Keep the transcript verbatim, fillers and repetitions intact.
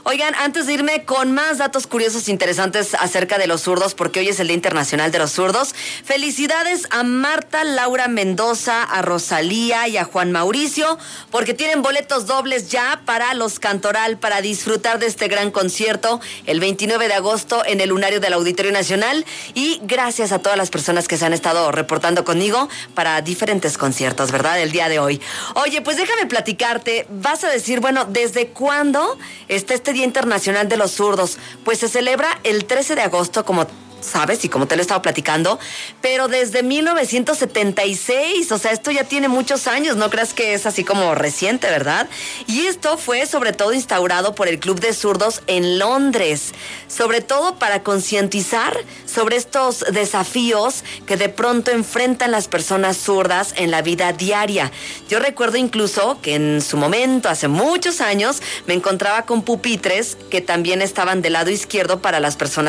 Oigan, antes de irme con más datos curiosos e interesantes acerca de los zurdos, porque hoy es el Día Internacional de los Zurdos, felicidades a Marta Laura Mendoza, a Rosalía y a Juan Mauricio, porque tienen boletos dobles ya para Los Cantoral, para disfrutar de este gran concierto el veintinueve de agosto en el Lunario del Auditorio Nacional. Y gracias a todas las personas que se han estado reportando conmigo para diferentes conciertos, ¿verdad? El día de hoy. Oye, pues déjame platicarte. Vas a decir, bueno, ¿desde cuándo está este Día Internacional de los Zurdos? Pues se celebra el trece de agosto, como sabes, y como te lo he estado platicando, pero desde mil novecientos setenta y seis, o sea, esto ya tiene muchos años, no creas que es así como reciente, ¿verdad? Y esto fue sobre todo instaurado por el Club de Zurdos en Londres, sobre todo para concientizar sobre estos desafíos que de pronto enfrentan las personas zurdas en la vida diaria. Yo recuerdo incluso que en su momento, hace muchos años, me encontraba con pupitres que también estaban del lado izquierdo para las personas